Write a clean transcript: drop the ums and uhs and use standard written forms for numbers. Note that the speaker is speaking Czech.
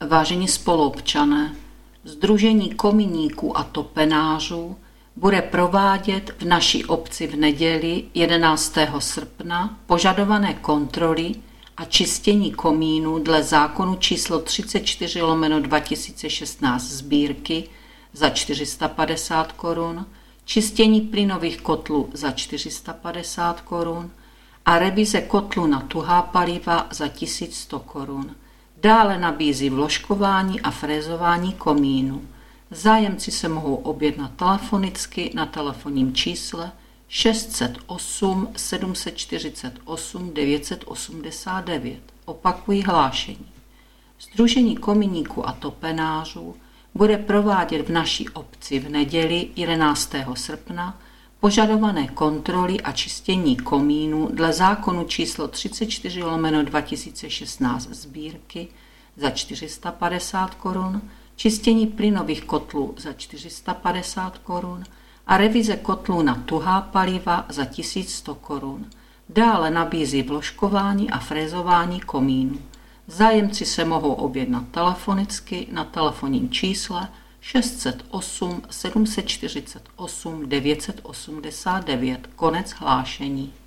Vážení spoluobčané, Sdružení kominíků a topenářů bude provádět v naší obci v neděli 11. srpna požadované kontroly a čistění komínů dle zákonu číslo 34/2016 sbírky za 450 korun, čistění plynových kotlů za 450 korun a revize kotlů na tuhá paliva za 1100 korun. Dále nabízí vložkování a frézování komínů. Zájemci se mohou objednat telefonicky na telefonním čísle 608 748 989. Opakují hlášení. Sdružení kominíků a topenářů bude provádět v naší obci v neděli 11. srpna požadované kontroly a čistění komínů dle zákonu číslo 34/2016 sbírky za 450 korun, čistění plynových kotlů za 450 korun a revize kotlů na tuhá paliva za 1100 korun. Dále nabízí vložkování a frézování komínů. Zájemci se mohou objednat telefonicky na telefonním čísle 608 748 989. Konec hlášení.